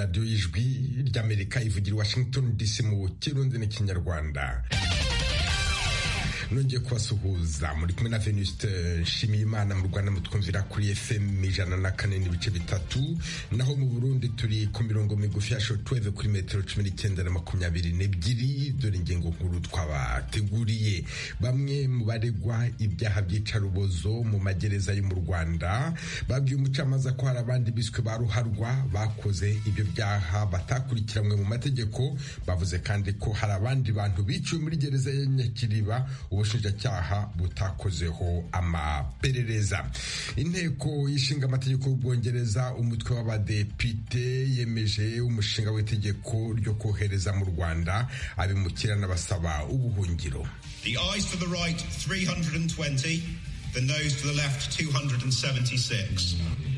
radiyo y'ijwi ry'Amerika ivugira i Washington DC mu Kirundi n'Ikinyarwanda. Nongeye kubasuhuza muri kumwe na Venuste Nshimiyimana. Mu Rwanda mutwumvira kuri FM 104.3, naho mu Burundi turi ku mirongo migufi ya shortwave kuri metero 19 na 22. Dore ingingo nkuru twabateguriye. Bamwe mu baregwa ibyaha by'icarubozo mu magereza yo mu Rwanda babwiye umucamanza ko hari abandi biswe baruharwa bakoze ibyo byaha batakurikiranwe mu mategeko. Bavuze kandi ko hari abandi bantu biciwe muri gereza ya Nyakiriba ubushinjacyaha butakozeho amaperereza. Inteko y'ishinga amategeko y'Ubwongereza umutwe w'abadepite yemeje umushinga w'itegeko ryo kohereza mu Rwanda abimukira n'abasaba ubuhungiro. The ayes to the right 320, the noes to the left 276.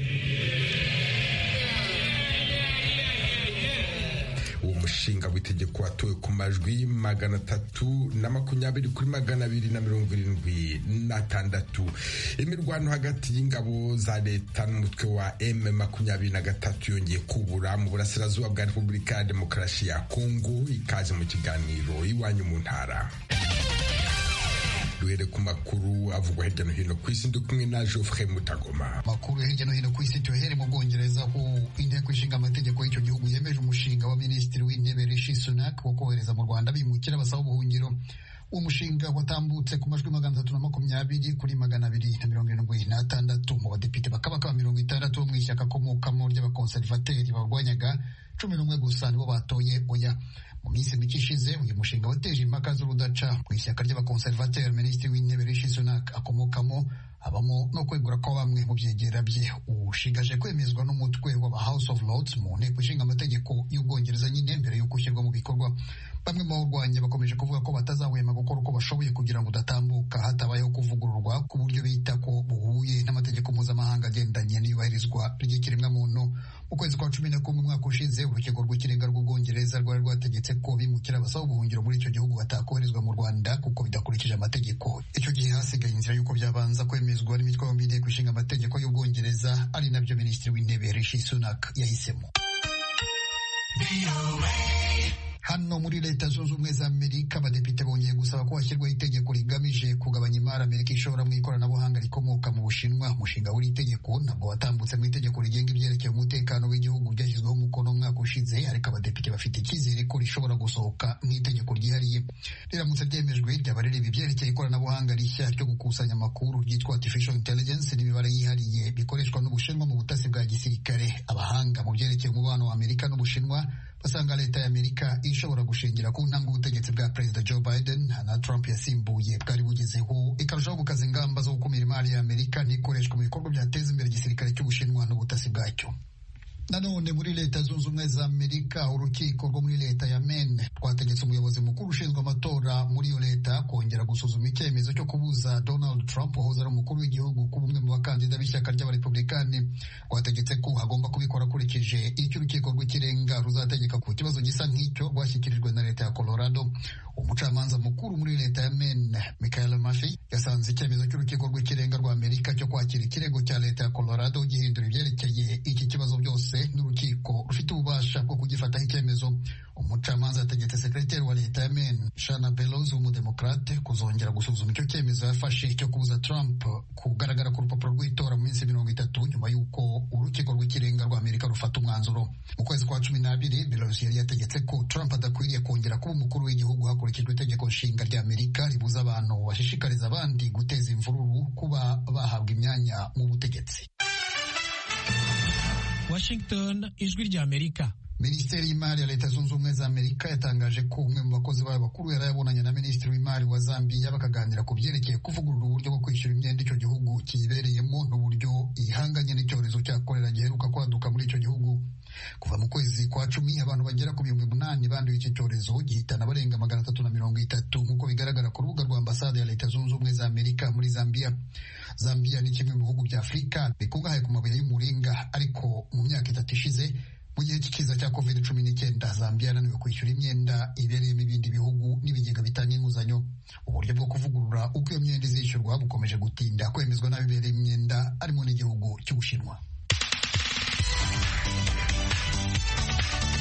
Uwo mushinga w'itegeko watowe ku majwi 320 kuri 276. Imirwano hagati y'ingabo za leta n'umutwe wa M23 yongeye kubura mu burasirazuba bwa Repubulika ya Demokarasi ya Kongo. Ikaze mu kiganiro iwanyu mu ntara. Duhere ku makuru avugwa hirya no hino ku isi, ndi kumwe na Geoffrey Mutagoma. Makuru hirya no hino ku isi tuhere mu Bwongereza, aho inteko ishinga amategeko y'icyo gihugu yemeje umushinga wa minisitiri w'intebe Rishi Sunak wo kohereza mu Rwanda bimukira basaba ubuhungiro. Uwo mushinga watambutse ku majwi 320 kuri 276. Mu badepite bakaba 60 bo mu ishyaka komokamo ry'abakonservateri barwanyaga 11 gusa nibo batoye oya. Mu minsi mike ishize uyu mushinga wateje impaka z'urudaca mu ishyaka ry'abakonservateri. Minisitiri w'intebe Rishi Sunak akomokamo habamo no kwegura ko bamwe mu byegera bye ushigaje kwemezwa n'umutwe w'aba House of Lords mu nteko ishinga amategeko y'Ubwongereza nyine mbere yo gushyirwa mu bikorwa. Bamwe mu barwanya bakomeje kuvuga ko batazahwema gukora uko bashoboye kugira ngo udatambuka hatabayeho kuvugururwa ku buryo bita ko buhuye n'amategeko mpuzamahanga agendanye n'iyubahirizwa ry'ikiremwamuntu. Mu kwezi kwa 11 umwaka ushize urukiko rw'ikirenga rw'Ubwongereza rwari rwategetse ko bimukira basaba ubuhungiro muri icyo gihugu batakoherezwa mu Rwanda kuko bidakurikije amategeko. Icyo gihe hasigaye inzira y'uko byabanza kwemezwa n'imitwe yombi y'inteko ishinga amategeko y'Ubwongereza, ari nabyo Minisitiri w'Intebe Rishi Sunak yahisemo. Hano muri Leta Zunze Ubumwe za Amerika abadepite bongeye gusaba ko hashyirwaho itegeko rigamije kugabanya imari Amerika ishora mu ikoranabuhanga rikomoka mu Bushinwa. Umushinga w'iri tegeko ntabwo watambutse mu itegeko rigenga ibyerekeye umutekano w'igihugu byashyizweho umukono umwaka ushize, ariko abadepite bafite icyizere ko rishobora gusohoka nk'itegeko ryihariye. Riramutse ryemejwe ryaba rireba ibyerekeye ikoranabuhanga rishya ryo gukusanya amakuru ryitwa Artificial Intelligence n'imibare yihariye bikoreshwa n'Ubushinwa mu butasi bwa gisirikare. Abahanga mu byerekeye umubano wa Amerika n'Ubushinwa basanga leta ya Amerika ishobora gushingira ku ntambwe ubutegetsi bwa Perezida Joe Biden na Trump yasimbuye bwari bugezeho, ikarushaho gukaza ingamba zo gukumira imari ya Amerika n'ikoreshwa mu bikorwa byateza imbere igisirikare cy'Ubushinwa n'ubutasi bwacyo. Nanone muri Leta Zunze Ubumwe za Amerika urukiko rwo muri leta ya Maine rwategetse umuyobozi mukuru ushinzwe amatora muri iyo leta kongera gusuzuma icyemezo cyo kubuza Donald Trump wahoze ari umukuru w'igihugu kuba umwe mu bakandida b'ishyaka ry'abarepublikani. Rwategetse ko agomba kubikora akurikije icyo urukiko rw'ikirenga ruzategeka ku kibazo gisa nk'icyo rwashyikirijwe na leta ya Colorado. Umucamanza mukuru muri leta ya Maine Michael Murphy yasanze icyemezo cy'urukiko rw'ikirenga rwa Amerika cyo kwakira ikirego cya leta ya Colorado gihindura ibyerekeye iki kibazo byose n'urukiko rufite ububasha bwo kugifataho icyemezo. Umucamanza yategetse sekreteri wa leta ya Maine Shanna Bellows w'umudemokrate kuzongera gusuzuma icyo cyemezo yafashe cyo kubuza Trump kugaragara ku rupapuro rw'itora mu minsi 30 nyuma y'uko urukiko rw'ikirenga rwa Amerika rufata umwanzuro. Mu kwezi kwa 12 Bellows yari yategetse ko Trump adakwiriye kongera kuba umukuru w'igihugu hakurikijwe itegeko nshinga rya Amerika ribuza abantu bashishikariza abandi guteza imvururu kuba bahabwa imyanya mu butegetsi. Washington, ijwi rya Amerika. Minisiteri y'Imari ya Leta Zunze Ubumwe za Amerika yatangaje ko umwe mu bakozi bayo bakuru yarayabonanye na Minisitiri w'Imari wa Zambia bakaganira ku byerekeye kuvugurura uburyo bwo kwishyura imyenda icyo gihugu kibereyemo n'uburyo ihanganye n'icyorezo cya kolera giheruka kwaduka muri icyo gihugu. Kuva mu kwezi kwa 10 abantu bagera ku 8,000 banduye iki cyorezo gihitana barenga 330 nk'uko bigaragara ku rubuga rwa ambasade ya Leta Zunze Ubumwe za Amerika muri Zambia. Zambia ni kimwe mu bihugu bya Afurika bikungahaye ku mabuye y'umuringa, ariko mu myaka 3 ishize mu gihe cy'ikiza cya COVID-19 Zambia yananiwe kwishyura imyenda ibereyemo ibindi bihugu n'ibigega bitanga inguzanyo. Uburyo bwo kuvugurura uko iyo myenda izishyurwa bukomeje gutinda kwemezwa n'abibereye imyenda harimo n'igihugu cy'Ubushinwa.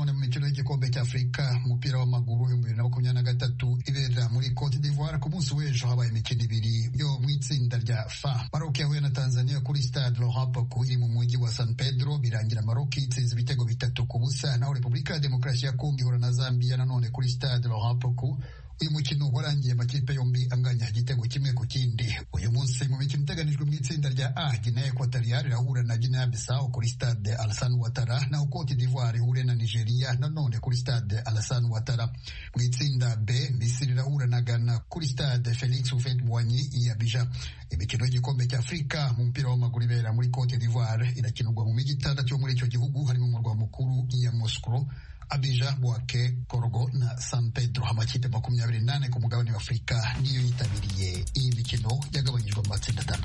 nanone mu mikino y'igikombe cy'Afurika umupira w'amaguru 2023 ibera muri Cote d'Ivoire. Ku munsi w'ejo habaye imikino ibiri yo mu itsinda rya F. Maroc yahuye na Tanzania kuri Stade Laurent Gbagbo iri mu mujyi wa San Pedro, birangira Maroc itsinze ibitego 3-0. Naho Repubulika ya Demokarasi ya Kongo ihura na Zambia nanone kuri Stade Laurent Gbagbo. Uyu mukino warangiye amakipe yombi anganya igitego kimwe ku kindi. Uyu munsi mu mikino iteganijwe mu itsinda rya A, Guinea Equatoriale irahura na Guinea Bissau kuri Stade Alassane Ouattara, naho Cote d'Ivoire ihure na Nigeria nanone kuri Stade Alassane Ouattara. Mu itsinda B, Misiri irahura na Ghana kuri Stade Félix Houphouët-Boigny i Abidjan. Imikino y'igikombe cy'Afurika mu mupira w'amaguru ibera muri Cote d'Ivoire irakinirwa mu mijyi itandatu yo muri icyo gihugu, harimo umurwa mukuru ya Moscow, Abidjan, Bouaké, Korogo na San Pedro. Amakipe 28 ku mugabane wa Afurika niyo yitabiriye iyi mikino yagabanyijwe mu matsinda 6.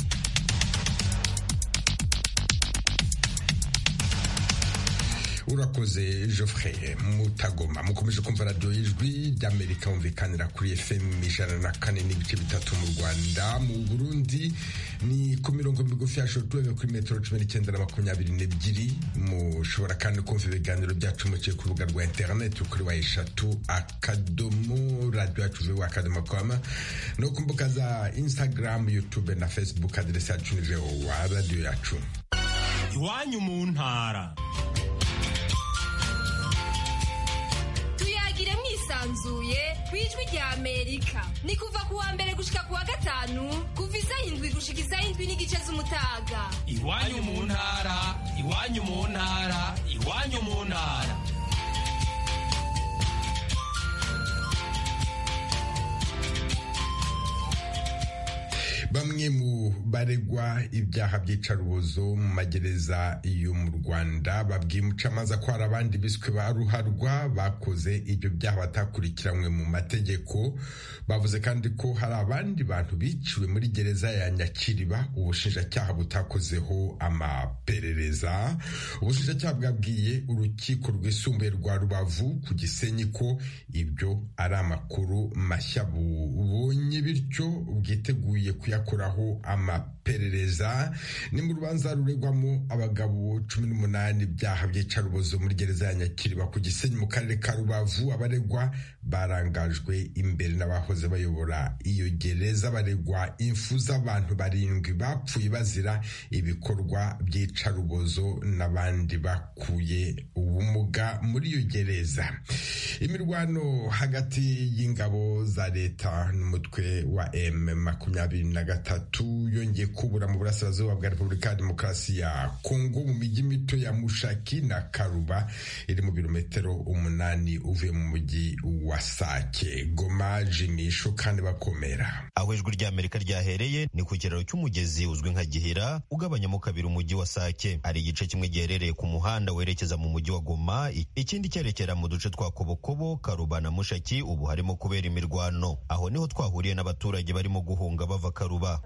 Urakoze Geoffrey Mutagoma. Mukomeje kumva radio y'Ijwi ry'Amerika umvikanira kuri FM 104.3 mu Rwanda. Mu Burundi ni ku mirongo migufi ya shortwave kuri metero 1922. Mushobora kandi kumva ibiganiro byacu muciye ku rubuga rwa internet kuri wa eshatu akadomo radio yacu @akadomo.com no ku mbuga za Instagram, YouTube na Facebook. Adresse yacu ni wa radio yacu. Iwanyu mu ntara. Sanzuye kwijwi rya Amerika ni kuva kuwa mbere gushika kuwa gatanu kuva 7 gushika 7 n'igice z'umutaga. Iwanyu mu ntara, iwanyu mu ntara, iwanyu mu ntara. Bamwe mu baregwa ibyaha by'icarubozo mu magereza yo mu Rwanda babwiye umucamanza ko hari abandi biswe ba ruharwa bakoze ibyo byaha batakurikiranywe mu mategeko. Bavuze kandi ko hari abandi bantu biciwe muri gereza ya Nyakiriba ubushinjacyaha butakozeho amaperereza. Ubushinjacyaha bwabwiye urukiko rwisumbuye rwa Rubavu ku Gisenyi ko ibyo ari amakuru mashya bubonye, bityo bwiteguye kuyakoraho amaperereza. Ni mu rubanza ruregwamo abagabo 18 ibyaha by'icarubozo muri gereza ya Nyakiriba ku Gisenyi mu karere ka Rubavu. Abaregwa barangajwe imbere n'abahoze bayobora iyo gereza. Baregwa impfu z'abantu 7 bapfuye bazira ibikorwa by'icarubozo n'abandi bakuye ubumuga muri iyo gereza. Imirwano hagati y'ingabo za leta n'umutwe wa M23 yongeye kubura mu burasirazuba bwa Repubulika ya Demokarasi ya Kongo mu mijyi mito ya Mushaki na Karuba iri mu birometero 8 uvuye mu mujyi wa Sake. Goma, Jimisho kandi bakomera. Aho ijwi ry'Amerika ryahereye ni ku kiraro cy'umugezi uzwi nka Gihira ugabanyamo kabiri umujyi wa Sake. Ari igice kimwe giherereye ku muhanda werekeza mu mujyi wa Goma, ikindi cyerekera mu duce twa Kobokobo, Karuba na Mushaki. Ubu harimo kubera imirwano. Aho niho twahuriye n'abaturage barimo guhunga bava Karuba.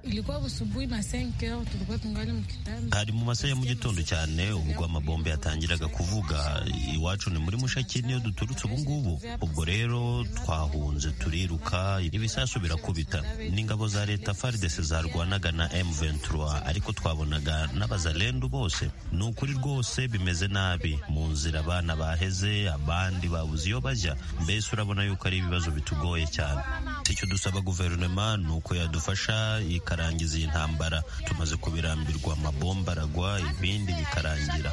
Hari mu masaha ya mu gitondo cyane ubwo amabombe yatangiraga kuvuga. Iwacu ni muri Mushaki niyo duturutse ubu ngubu. Ubwo rero twahunze turiruka, ibisasu birakubita. N'ingabo za leta FARDC zarwanaga na M23, ariko twabonaga n'abazalendo bose. Ni ukuri rwose bimeze nabi mu nzira, abana baheze, abandi babuze iyo bajya. Mbese urabona yuko ari ibibazo bitugoye cyane. Icyo dusaba guverinoma ni uko yadufasha ikarangiza iyi ntambara. Tumaze kubirambirwa, amabomba aragwa, ibindi bikarangira.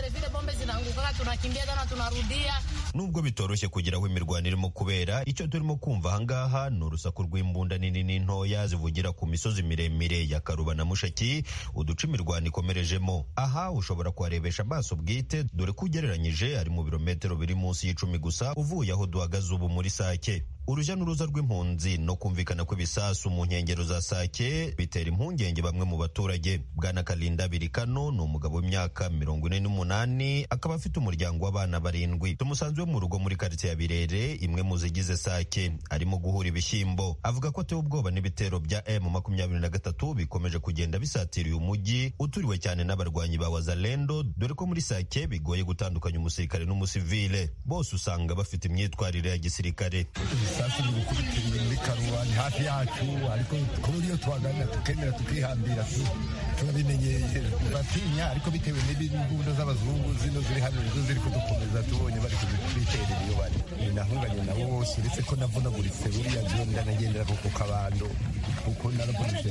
Nubwo bitoroshye kugira aho imirwano irimo kubera, icyo turimo kumva ahangaha ni urusaku rw'imbunda nini n'intoya zivugira ku misozi miremire ya Karuba na Mushaki, uduce imirwano ikomerejemo. Aha ushobora kuharebesha amaso bwite, dore ko ugereranyije ari mu birometero biri munsi y'10 gusa uvuye aho duhagaze ubu muri Sake. Urujya n'uruza rw'impunzi no kumvikana kw'ibisasu mu nkengero za Sake bitera impungenge bamwe mu baturage. Bwana Kalinda Birikano ni umugabo w'imyaka 48, akaba afite umuryango w'abana 7. Tumusanzwe mu rugo muri quartier ya Birere, imwe mu zigize Sake, arimo guhura ibishyimbo. Avuga ko atewe ubwoba n'ibitero bya M23 bikomeje kugenda bisatira uyu mujyi uturiwe cyane n'abarwanyi ba Wazalendo, dore ko muri Sake bigoye gutandukanya umusirikare n'umusivile. Bose usanga bafite imyitwarire ya gisirikare. ibisasu biri gukubitira muri Karuba ni hafi yacu ariko ku buryo twaganira tukemera tukihambira turabimenyeye batinya ariko bitewe n'imbunda z'abazungu zino ziri hano nizo ziri kudukomeza tubonye bari kuzitwiterera iyo bari nahunganye nabo bose uretse ko navunaguritse buriya byo ndanagendera ku kabando kuko naravunitse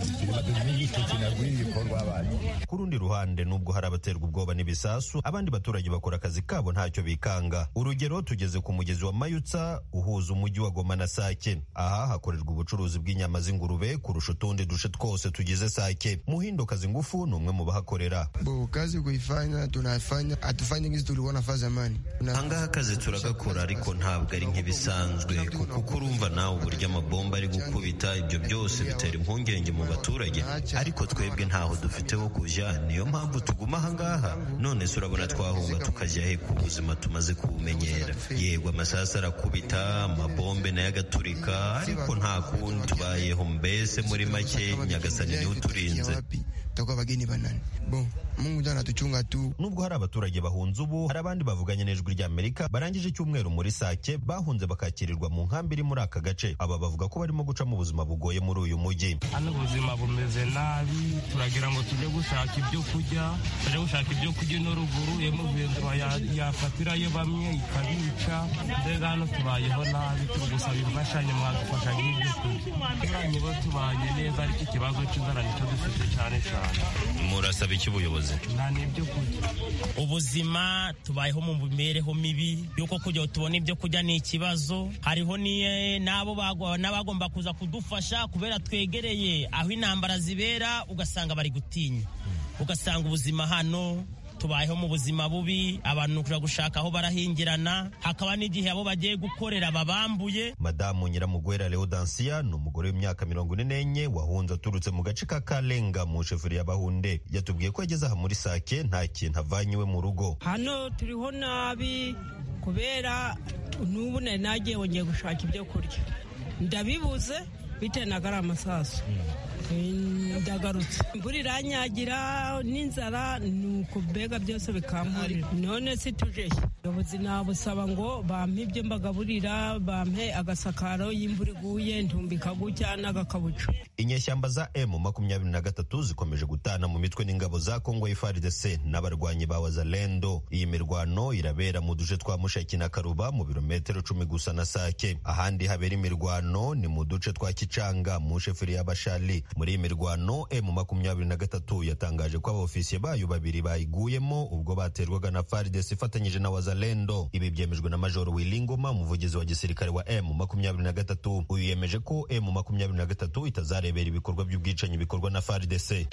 ku rundi ruhande nubwo hari abaterwa ubwoba n'ibisasu abandi baturage bakora akazi kabo ntacyo bikanga. Urugero tugeze ku mugezi wa Mayutsa uhuza umujyi wa Goma na Sake. Aha hakorerwa ubucuruzi bw'inyama z'ingurube kurusha utundi duce twose tugize Sake. Muhindo Kazingufu ni umwe mu bahakorera. Kazi kuifanya tunafanya atufanye ngizi tuliona fa zamani. Ahangaha akazi turagakora ariko ntabwo ari nk'ibisanzwe kuko urumva nawe uburyo amabomba ari gukubita ibyo byose bitera impungenge mu baturage ariko twebwe ntaho dufite ho kujya niyo mpamvu tuguma ahangaha. None se urabona twahunga tukajya he ku buzima tumaze kubumenyera? Yego amasasu arakubita amabombe nayo agaturika ariko nta kundi tubayeho. Mbese muri make Nyagasani niwe uturinze. Nubwo hari abaturage bahunze ubu hari abandi bavuganye n'Ijwi ry'Amerika barangije icyumweru muri Sake bahunze bakakirirwa mu nkambi iri muri aka gace. Aba bavuga ko barimo guca mu buzima bugoye muri uyu mujyi. Hano ubuzima bumeze nabi, turagira ngo tujye gushaka ibyo kurya no ruguru y'umuvendwa yafatirayo bamwe ikabica. Mbega hano tubayeho nabi, turi gusaba imfashanyo mwadufasha n'ibyo kurya. Turanye bo tubanye neza ariko ikibazo cy'inzara nicyo dufite cyane. Murasaba iki ubuyobozi? Nta n'ibyo kurya. Ubuzima tubayeho mu mibereho mibi yuko kujya tubona ibyo kurya ni ikibazo. Hariho n'abagomba kuza kudufasha kubera twegereye aho intambara zibera, ugasanga bari gutinya, ugasanga ubuzima hano tubayeho mu buzima bubi. Abantu kuja gushaka aho barahingirana, hakaba n'igihe abo bagiye gukorera babambuye. Madamu Nyiramugwera Leodansia ni umugore w'imyaka 44 wahunze aturutse mu gace ka Kalenga mu sheferi ya Bahunde. Yatubwiye ko yageze aha muri Sake nta kintu avanyiwe mu rugo. Hano turiho nabi kubera n'ubu nagiye wongeye gushaka ibyo kurya ndabibuze bitewe na gari amasasu. Ndagarutse imvura iranyagira n'inzara nuko mbega byose bikamurira. None si tuje ubuyobozi nabusaba ngo bampe ibyo mbagaburira, bampe agasakaro y'imvura iguye ntumbika gutya n'agakabucu. Inyeshyamba za M23 zikomeje gutana mu mitwe n'ingabo za Kongo FARDC n'abarwanyi ba Wazalendo. Iyi mirwano irabera mu duce twa Mushaki na Karuba mu birometero 10 gusa na Sake. Ahandi habera imirwano ni mu duce twa Kicanga mu sheferi ya Bashali. Muri imirwano M23 yatangaje ko abofisiye bayo babiri bayiguyemo ubwo baterwaga na FARDC ifatanyije na Wazalendo. Ibi byemejwe na Major Wilingoma, umuvugizi wa gisirikare wa M23. Uyu yemeje ko M23 itazarebera ibikorwa by'ubwicanyi bikorwa na FARDC.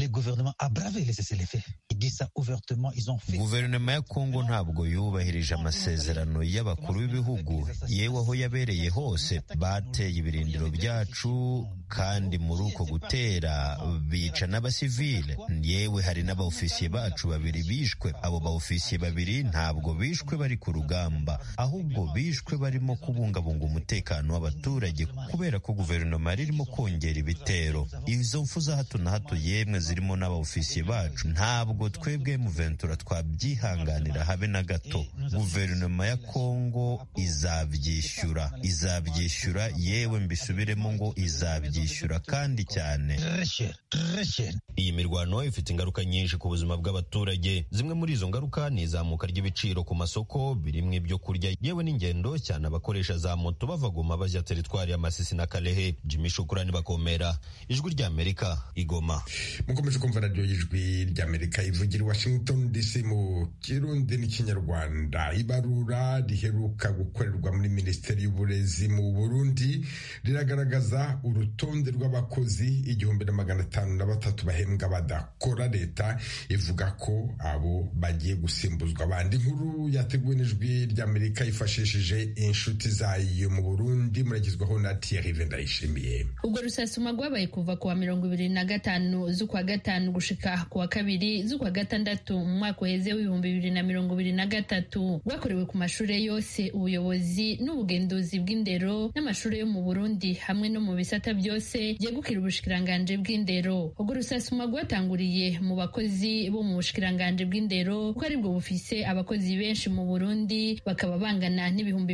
Guverinoma ya Kongo ntabwo yubahirije amasezerano y'abakuru b'ibihugu, yewe aho yabereye hose bateye ibirindiro byacu kandi muri uko gutera bica n'abasivile. Yewe hari n'abaofisiye bacu babiri bishwe. Abo baofisiye babiri ntabwo bishwe bari ku rugamba, ahubwo bishwe barimo kubungabunga umutekano w'abaturage kubera ko guverinoma irimo kongera ibitero. Izo mfu za hato na hato yemwe zirimo n'abaofisiye bacu ntabwo twebwe M23 twabyihanganira habe na gato. Guverinoma ya Kongo izabyishyura, yewe mbisubiremo ngo izabyishyura kandi cyane. Iyi mirwano ifite ingaruka nyinshi ku buzima bw'abaturage. Zimwe muri izo ngaruka ni izamuka ry'ibiciro ku masoko birimo ibyo kurya, yewe n'ingendo cyane abakoresha za moto bava Goma bajya teritwari ya Masisi na Kalehe. Jimmy Shukurani Bakomera, Ijwi ry'Amerika, Igoma. Mukomeje kumva radio y'Ijwi ry'Amerika ivugira Washington DC mu Kirundi n'Ikinyarwanda. Ibarura riheruka gukorerwa muri Minisiteri y'Uburezi mu Burundi riragaragaza urutonde rw'abakozi 1503 bahembwa badakora. Leta ivuga ko abo bagiye gusimbuzwa abandi. Inkuru yateguwe n'Ijwi ry'Amerika ifashishije inshuti zayo mu Burundi, muragizwaho na Thierry Vendayishimiye. Ubwo rusasuma rwabaye kuva kuwa 25 z'ukwa gatanu gushika kuwa 2 z'ukwa gatandatu mu mwaka uheze w'2023 rwakorewe ku mashuri yose, ubuyobozi n'ubugenduzi bw'indero n'amashuri yo mu Burundi hamwe no mu bisata byose ryose ryegukira ubushikiranganji bw'indero. Ubwo rusasuma rwatanguriye mu bakozi bo mu bushikiranganji bw'indero kuko aribwo bufise abakozi benshi mu Burundi, bakaba bangana n'ibihumbi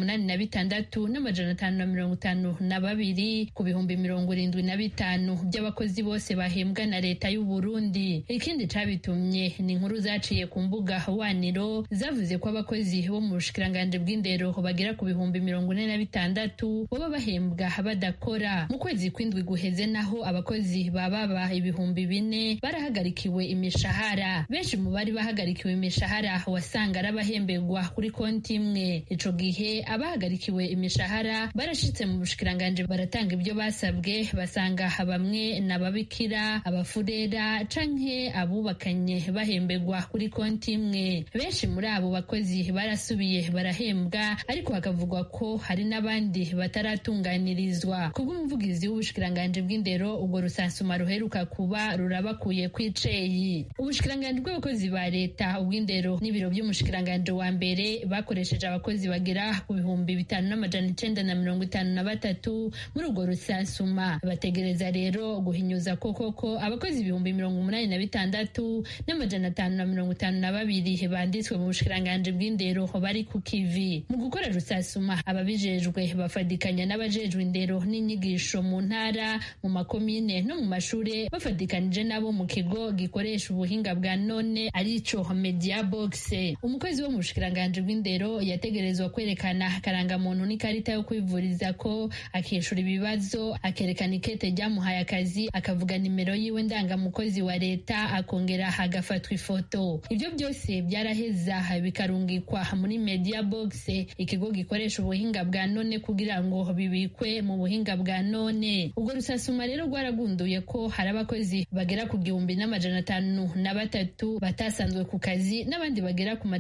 86,552 ku bihumbi 75 by'abakozi bose bahembwa na leta y'u Burundi. Ikindi cabitumye ni inkuru zaciye ku mbuga hwaniro zavuze ko abakozi bo mu bushikiranganji bw'indero bagera ku bihumbi 46 baba bahembwa badakora. Mu kwezi kw'indwi guheze naho abakozi baba ibihumbi 4 barahagarikiwe imishahara. Benshi mu bari bahagarikiwe imishahara wasanga arabahemberwa kuri konti imwe. Ico gihe abahagarikiwe imishahara barashitse mu bushikiranganji baratanga ibyo basabwe, basanga bamwe n'ababikira, abafurera canke abubakanye bahemberwa kuri konti imwe. Benshi muri abo bakozi barasubiye barahembwa, ariko hakavugwa ko hari n'abandi bataratunganirizwa. Kubw'umuvugizi w'ubushikiranganji bw'indero, ubwo rusansuma ruheruka kuba rurabakuye kw'iceyi. Ubushikiranganji bw'abakozi ba leta, ubw'indero n'ibiro by'umushikiranganji wa mbere bakoresheje abakozi bagera ku bihumbi 5,953 muri ubwo rusansuma. Bategereza rero guhinyuza koko abakozi ibihumbi 86,552 banditswe mu bushikiranganji bw'indero bari ku kivi. Mu gukora rusasuma, ababijejwe bafadikanya n'abajejwe indero n'inyigisho mu ntara, mu makomine no mu mashure, bafadikanije nabo mu kigo gikoresha ubuhinga bwa none arico Media Box. Umukozi wo mu bushikiranganji bw'indero yategerezwa kwerekana karangamuntu n'ikarita yo kwivuriza ko, akishura ibibazo, akerekana ikete ryamuhaye akazi, akavuga nimero yiwe ndangamukozi wa leta, akongera hagafatwa ifoto. Ibyo byose byaraheza bikarungikwa muri Media Box, ikigo gikoresha ubuhinga bwa none kugira ngo bibikwe mu buhinga bwa none. Ubwo rusasuma rero rwaragunduye ko hari abakozi bagera ku 1,503 batasanzwe ku kazi, n'abandi bagera ku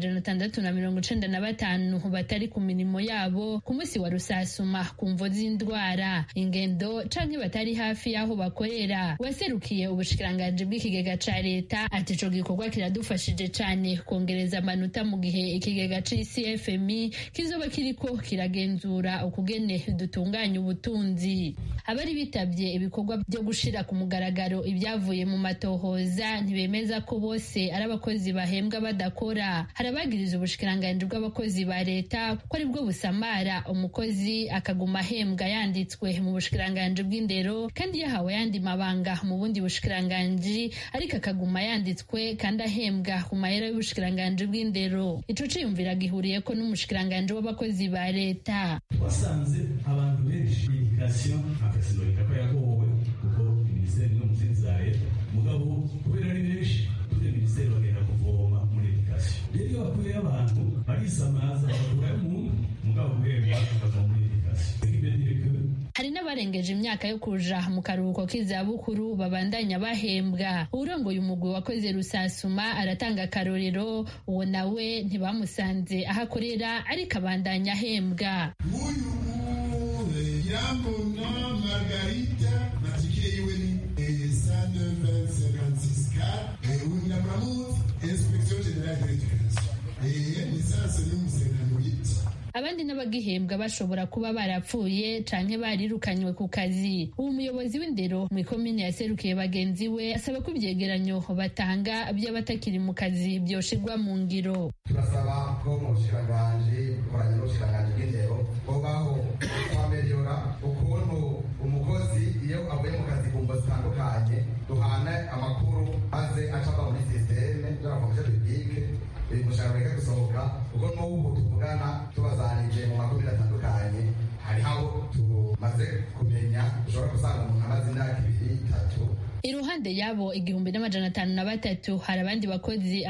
695 batari ku mirimo yabo ku munsi wa rusasuma ku mvo z'indwara, ingendo canke batari hafi y'aho bakorera. Waserukiye ubushikiranganji bw'ikigega ca leta ati ico gikorwa kiradufashije cane kongereza amanota mu gihe ikigega c'CFMI kizoba kiriko kiragenzura ukugene dutunganya ubutunzi. Abari bitavye ibikorwa byo gushira ku mugaragaro ibyavuye mu matohoza ntibemeza ko bose ari abakozi bahembwa badakora. Harabagiriza ubushikiranganji bw'abakozi ba leta ko aribwo busamara umukozi akaguma ahembwa yanditswe mu bushikiranganji bw'indero kandi yahawe yandi mabanga mu bundi bushikiranganji, ariko akaguma yanditswe kandi ahembwa ku mahera y'ubushikiranganji bw'indero. Ico ciyumvira gihuriyeko n'umushikiranganji w'abakozi ba leta. Wasanze abantu benshi indikasiyo akasinurika ko yagowe kuko minisiteri no muzinzi za leta mugabo kubera ari benshi kuri minisiteri bagenda kuvoma muri indikasiyo. Rero bakuye abantu barisamaza bakurayo umuntu mugabo guhemba bakava muri indikasiyo. Hari n'abarengeje imyaka yo kuja mu karuhuko k'izabukuru babandanya bahembwa. Urongoye umugwi wakoze rusasuma aratanga akarorero, uwo nawe ntibamusanze aho akorera ariko abandanya ahembwa. Yambona Margarita matikire yiwe ni 109,56 Wina Mahmoud, Inspection Generale de l'Éducation. Lisansi n'umusenano yiti. Abandi n'abagihembwa bashobora kuba barapfuye canke barirukanywe ku kazi. Uwo muyobozi w'indero mu ikomine yaserukiye bagenzi we asaba ko ibyegeranyo batanga by'abatakiri mu kazi byoshirwa mu ngiro. Turasaba ko mu bushikiranganji bukoranye n'ubushikiranganji bw'indero bubaho kwameliora ukuntu umukozi iyo avuye mu kazi ku mvo zitandukanye duhana amakuru maze acaba muri sisiteme y'abakomisha bibike umushahara ureke gusohoka kuko n'ubu tuvugana tubazanije mu makomine atandukanye hariho abo tumaze kumenya ushobora gusanga umuntu amaze imyaka 2-3. Iruhande yabo 1,503 hari abandi bakozi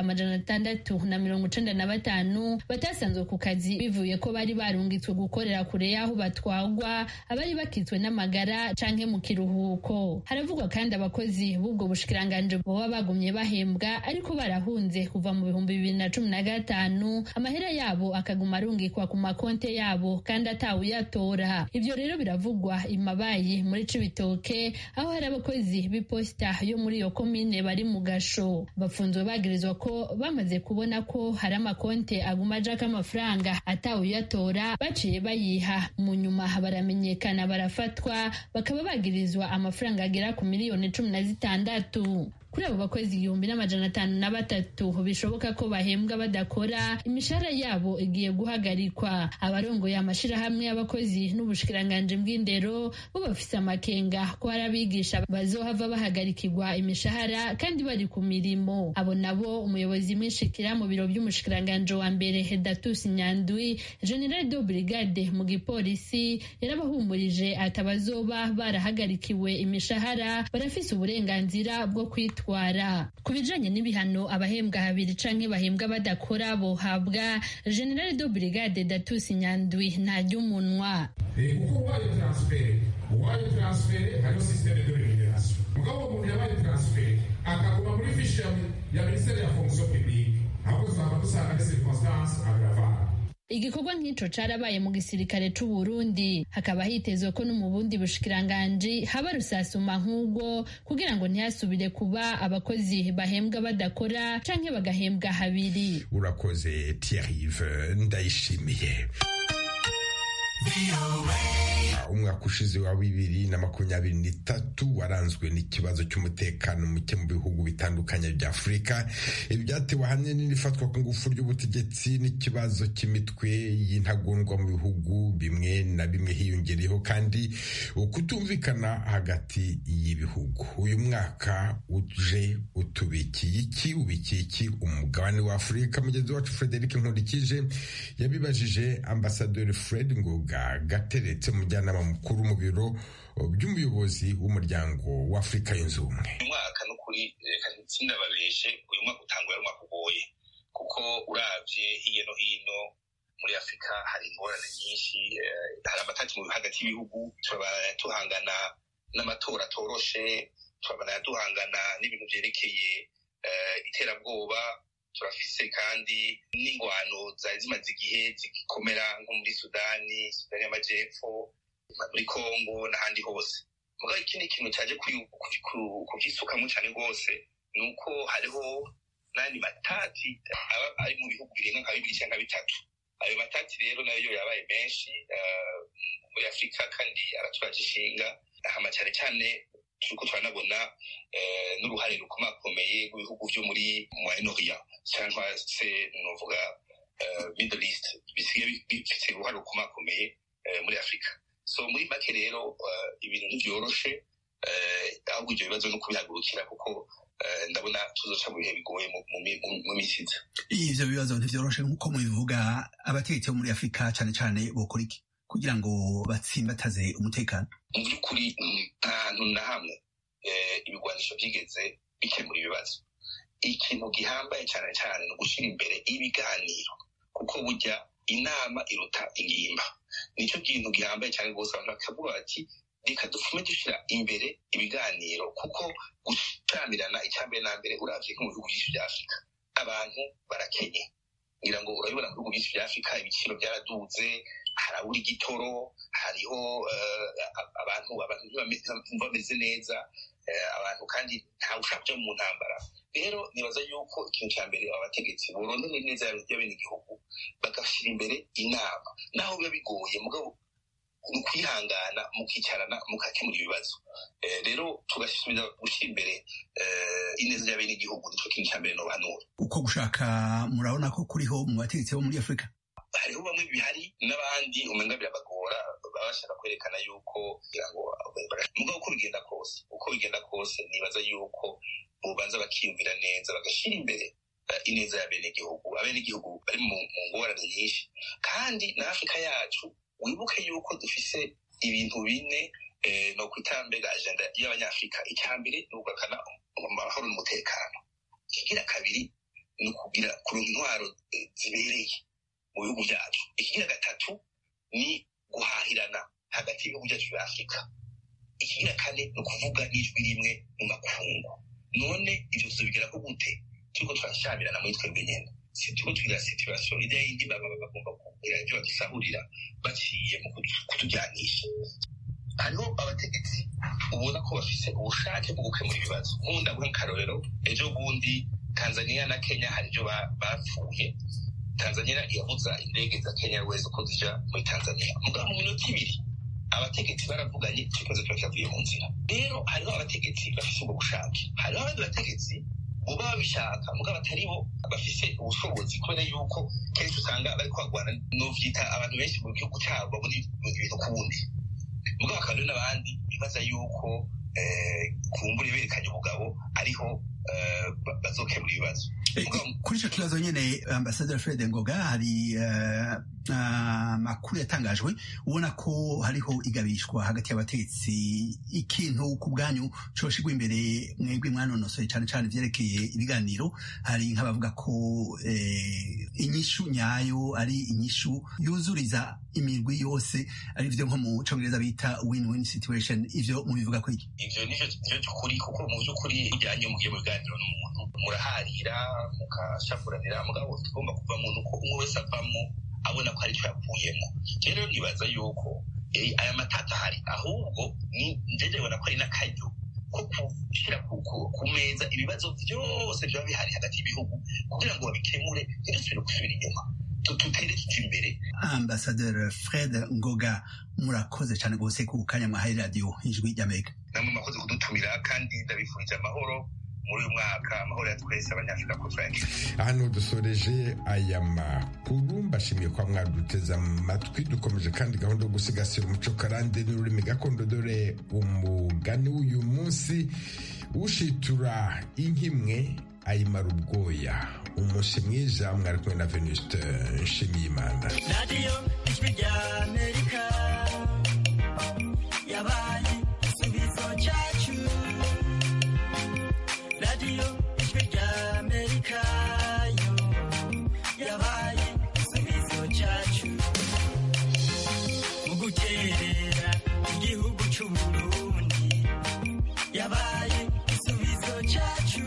695 batasanzwe ku kazi bivuye ko bari barungitswe gukorera kure y'aho batwagwa, abari bakitswe n'amagara canke mu kiruhuko. Haravugwa kandi abakozi b'ubwo bushikiranganji boba bagumye bahembwa ariko barahunze kuva mu 2015, amahera yabo akaguma arungikwa ku makonte yabo kandi atawuyatora. Ivyo rero biravugwa imabayi muri Cibitoke aho hari abakozi b'iposita bahinga yo muri iyo komine bari mu gasho. Bafunzwe bagirizwa ko bamaze kubona ko hari amakonte aguma ajako amafaranga atawuyatora baciye bayiha, mu nyuma baramenyekana barafatwa, bakaba bagirizwa amafaranga agera ku miliyoni 16. Kuri abo bakozi 1,503 bishoboka ko bahembwa badakora, imishahara yabo igiye guhagarikwa. Abarongoye amashirahamwe y'abakozi n'ubushikiranganje bw'indero bo bafise amakenga ko hari abigisha bazohava bahagarikirwa imishahara kandi bari ku mirimo. Abo nabo umuyobozi mwishikira mu biro by'umushikiranganje wa mbere Hedatus Nyandwi, General de Brigade mu gipolisi, yarabahumurije atabazoba barahagarikiwe imishahara barafise uburenganzira bwo kwitwa. Ku bijanye n'ibihano abahembwa habiri canke bahembwa badakora bohabwa, General de Brigade Datus Nyandwi ntarya umunwa. Kuko uwaye transfere hariho systeme de rémunération. Mugabo umuntu yabaye transfere akaguma muri fiche ya ministère ya fonction publique, ahubwo tuzaba dusanga des circonstances aggravantes. Igikorwa nk'ico carabaye mu gisirikare c'u Burundi, hakaba hitezwe ko no mu bundi bushikiranganje haba rusasuma nk'ubwo kugira ngo ntihasubire kuba abakozi bahembwa badakora canke bagahembwa habiri. Urakoze Thierry Ndayishimiye. Umwaka ushize wa 2023 waranzwe n'ikibazo cy'umutekano muke mu bihugu bitandukanye bya Afurika, ibyatewe ahanini n'ifatwa ku ngufu ry'ubutegetsi n'ikibazo cy'imitwe y'intagondwa mu bihugu bimwe na bimwe, hiyongereyeho kandi ukutumvikana hagati y'ibihugu. Uyu mwaka uje utubikiye iki umugabane wa Afurika? Mugenzi wacu Frederic Nkurikije yabibajije Ambassadeur Fred Ngoga Gateretse, umujyanama mukuru mu biro by'umuyobozi w'umuryango wa Afurika yunze ubumwe. Uyu mwaka n'ukuri sindababeshe, uyu mwaka utanguye ari umwaka ugoye kuko uravye hirya no hino muri Afurika hari ingorane nyinshi, hari amatati mu hagati y'ibihugu, turabana tuhangana n'amatora atoroshe, turabana duhangana n'ibintu vyerekeye iterabwoba, turafise kandi n'ingwano zari zimaze igihe zikomera nko muri Sudani y'Amajepfo, muri Kongo n'ahandi hose. Mugabo ikindi kintu cyaje kuvyisukamo cyane rwose ni uko hariho n'andi matati ari mu bihugu birenga nka 2 cyangwa 3. Ayo matati rero nayo yabaye menshi muri Afurika kandi araturaje ishinga, hama cyane cyane turiko turanabona n'uruhare rukomakomeye rw'ibihugu vyo muri Moyen-Orient cyangwa se novuga Middle East bisigaye bifite uruhare rukomakomeye muri Afurika. So muri make rero ibintu ntivyoroshe, ahubwo ibyo bibazo no kubihagurukira kuko ndabona tuzoca mu bihe bigoye mu misiza. Ivyo bibazo ntivyoroshe nk'uko mubivuga, abategetsi bo muri Afurika cane cane bokora iki kugira ngo batsimbataze umutekano? Mu by'ukuri nta hantu na hamwe ibigwanisho byigeze bikemura ibibazo. Ikintu gihambaye cyane cyane ni ugushyira imbere ibiganiro, kuko burya inama iruta ingimba. Nicyo kintu gihambaye cyane rwose, abantu bakavuga bati reka dupfume dushyira imbere ibiganiro, kuko gushyamirana icyambere na mbere uravye nko mu bihugu byinshi bya Afurika abantu barakenye. Ngira ngo urabibona mu bihugu byinshi bya Afurika ibiciro byaraduze, harabura igitoro, hariho abantu bameze neza, abantu kandi ntawe ushaka kuja mu ntambara. Rero nibaza yuko ikintu cya mbere abategetsi borondera neza y'abenegihugu bagashyira imbere inama, naho biba bigoye mugabo ukwihangana mukicarana mugakemura ibibazo. Rero tugasubiza gushyira imbere ineza y'abenegihugu, nico kintu cya mbere nobanura. Uko gushaka murabona ko kuriho mu bategetsi bo muri Afurika? Hariho bamwe bihari n'abandi umenga birabagora, baba bashaka kwerekana yuko kugira ngo mugabo uko bigenda kose nibaza yuko bubanza bakiyumvira neza bagashyira imbere ineza y'abenegihugu. Abenegihugu bari mu ngorane nyinshi, kandi na Afurika yacu wibuke yuko dufise ibintu bine no kwitambega agenda y'abanyafurika. Icyambere ni ugakana amahoro n'umutekano, ikigira kabiri ni kugira kuronka intwaro zibereye mu bihugu byacu, ikigira gatatu ni guhahirana hagati y'ibihugu byacu bya Afurika, ikigira kane ni ukuvuga n'ijwi rimwe mu makungu. None ivyo tuzobigeraho gute? Turiko turashamirana muri twebwe nyene, turiko tugira situation ide yindi baba bagomba kugira ivyo badusahurira baciye mu kutujyanisha. hariho abategetsi ubona ko bafise ubushake bwo gukemura ibibazo nkunda guha akarorero ejo bundi Tanzania na Kenya hari ibyo bapfuye. Tanzania yabuza indege za Kenya Airways ko zija muri Tanzania mugabo mu minota ibiri abategetsi baravuganye ikibazo cyavuye mu nzira. Rero hariho abategetsi bafise ubwo bushake, hariho abandi bategetsi bo babishaka mugabo batari bo bafise ubushobozi kubera yuko kenshi usanga bari kwagwana n'uvyita abantu benshi mu gihugu cyabo muri ibintu kubundi mugabo kandi n'abandi bibaza yuko kumbura berekanye ubugabo ariho bazokemura ibibazo. Kuri icyo kibazo nyine Ambassador Fred Ngoga hari amakuru yatangajwe ubona ko hariho igabishwa hagati y'abategetsi. Ikintu ku bwanyu coshigwa imbere mwebwe mwanonosoye cyane cyane vyerekeye ibiganiro, hari nk'abavuga ko inyishu nyayo ari inyishu yuzuriza imirwi yose, ari vyo nko mu Congereza bita win-win situation. Ivyo mubivuga ko iki? Ivyo nivyo by'ukuri, kuko mu by'ukuri bijyanye mu gihe mu biganiro n'umuntu muraharira mukashafuranira mugabo tugomba kuva mu nuko umwe wese avamo abona ko hari icyo yakuyemo. Rero nibaza yuko aya matata hari, ahubwo ni njeje bona ko ari n'akaryo ko gushyira ku meza ibibazo byose byaba bihari hagati y'ibihugu kugira ngo babikemure ntidusubire gusubira inyuma, tutere tujya imbere. Ambassadeur Fred Ngoga, murakoze cyane rwose ku kanya mwahaye radiyo Ijwi ry'Amerika. namwe mwakoze kudutumira kandi ndabifurije amahoro muri uyu mwaka, amahoro ya twese abanyafurika ko twayagira. Hano dusoreje aya makuru, mbashimiye kwa mwaduteze amatwi. Dukomeje kandi gahunda yo gusigasira umuco karande n'ururimi gakondo, dore umugani w'uyu munsi: ushitura inkimwe ayimara ubwoya. Umunsi mwiza, mwari kumwe na Venuste Nshimiyimana. Radio Ijwi ry'Amerika yabaye igisubizo cyacu. Radio Ijwi ry'Amerika yo yabaye igisubizo cyacu mu gukerera igihugu cy'u Burundi, yabaye igisubizo cyacu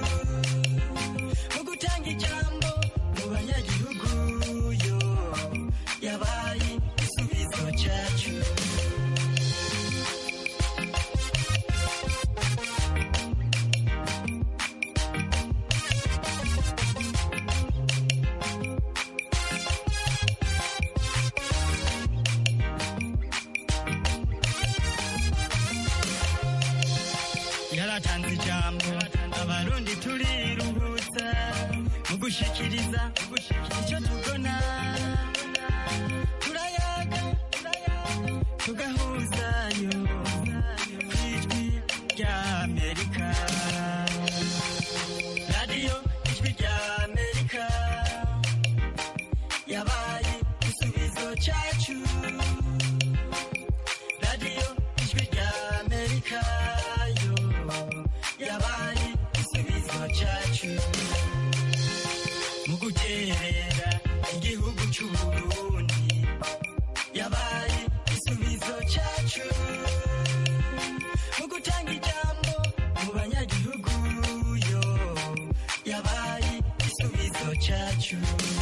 mu gutanga ijambo mu banyagihugu yo yabaye igisubizo cyacu. Yaratanze ijambo abarundi turiruhutsa mu gushikiriza icyo tubona, turayaga tugahuzayo Ijwi ry'Amerika. Radio Ijwi ry'Amerika yabaye igisubizo cyacu. Radio Ijwi ry'Amerika yabaye igisubizo cyacu mu guterera igihugu cy'u Burundi, yabaye igisubizo cyacu mu gutanga ijambo mu banyagihugu yo yabaye igisubizo cyacu.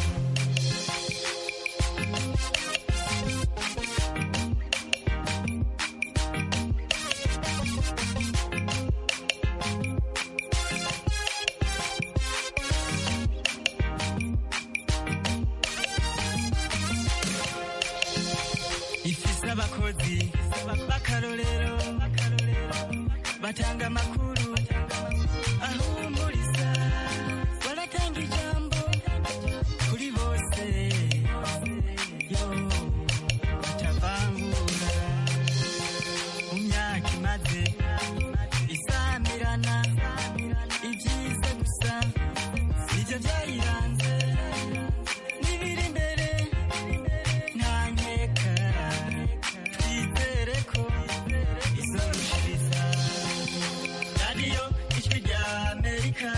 Abakozi b'akarorero batanga amakuru ahumuriza, baratanga ijambo kuri bose yo batavangura. Mu myaka imaze isamirana, ibyiza gusa nibyo byayiranze, n'ibiri imbere nta nkeka, twizere ko izorushiriza. Radio Ijwi ry'Amerika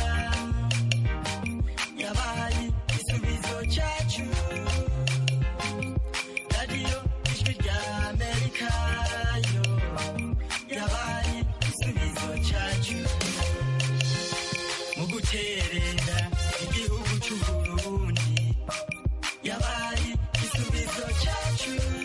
yabaye igisubizo cyacu. Radio Ijwi ry'Amerika yo yabaye igisubizo cyacu mu guterera igihugu cy'u Burundi, yabaye igisubizo cyacu.